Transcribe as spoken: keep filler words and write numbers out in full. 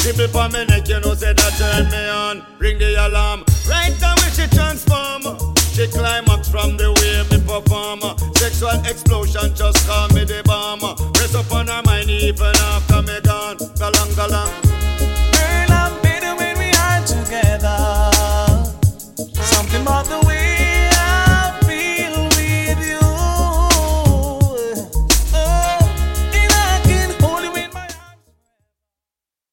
People for me neck, you know, say that turn me on. Bring the alarm. Right now when she transform, she climax from the way me perform. Sexual explosion, just call me the bomb. Rest up on her mind even after